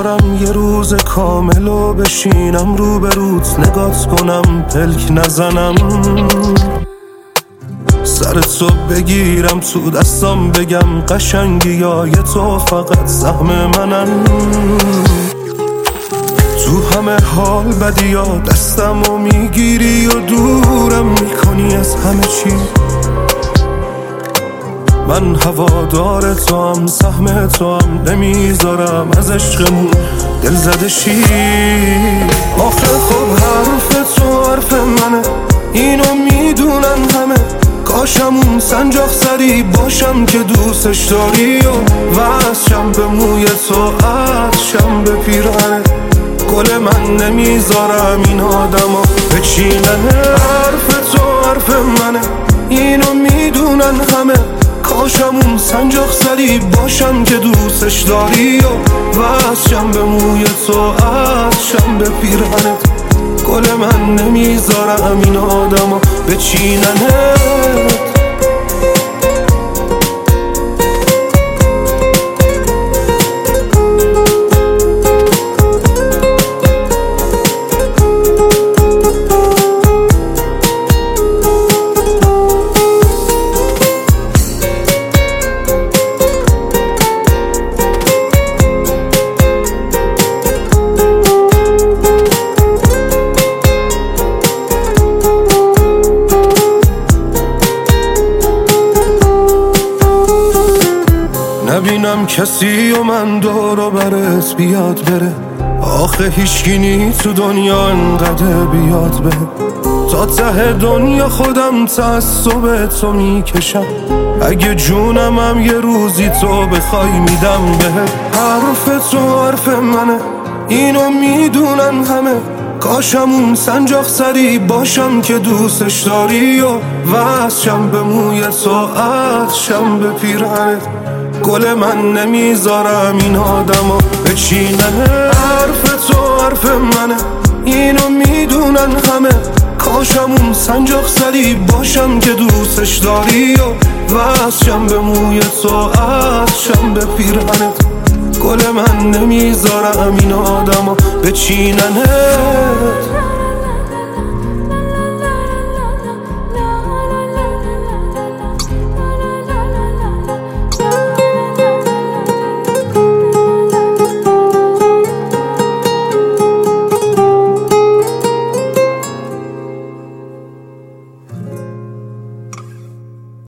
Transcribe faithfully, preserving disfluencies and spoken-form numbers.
نمیذارم یه روز کامل و بشینم رو به روت نگات کنم پلک نزنم، سر تو بگیرم تو دستام بگم قشنگی های تو فقط سهم منن. تو همه حال بدی ها دستم و میگیری و دورم میکنی از همه چی. من هوادار تو هم سهم تو هم نمیذارم از عشقمون دل زده شی. آخه خب حرف تو حرف منه، اینو میدونن همه. کاشمون سنجاق سری باشم که دوستش داری و وصشم به موی تو عطشم به پیرهنت. گل من نمیذارم این آدما بچینن. حرف تو حرف منه، اینو میدونن همه. کاشمون سنجاق سری باشم که دوستش داری و وصشم به موی تو عطشم به پیرهنت. گل من نمیذارم این آدما بچیننت. نبینم کسی و من دورو برت بیاد بره. آخه هیچکی نی تو دنیا انقدر بیاد بره. تا ته دنیا خودم تعصب تو میکشم. اگه جونم هم یه روزی تو بخوای میدم بهت. حرف تو حرف منه، اینو میدونن همه. کاشمون سنجاق سری باشم که دوستش داری و وصشم به موی تو عطشم به پیرهنت. گل من نمیذارم این آدما بچینن. حرف تو حرف منه، اینو میدونن همه. کاشمون سنجاق سری باشم که دوستش داری و وصشم به موی تو عطشم به پیرهنت. گل من نمیذارم این آدما بچیننت.